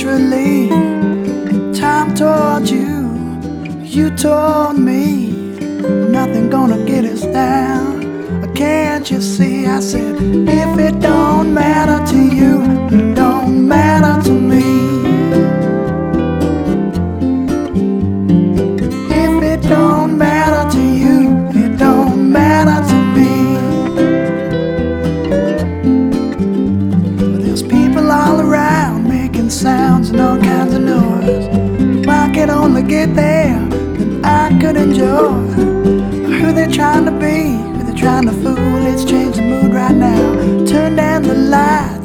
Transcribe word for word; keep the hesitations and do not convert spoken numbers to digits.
naturally. Time told you, you told me, nothing gonna get us down. Can't you see? I said, if it don't matter to you, it don't matter to me. If it don't matter to you, it don't matter to me. But there's people all around making sounds and all kinds of noise. If I could only get there, then I could enjoy who they're trying to be, trying to fool. Let's change the mood right now. Turn down the lights.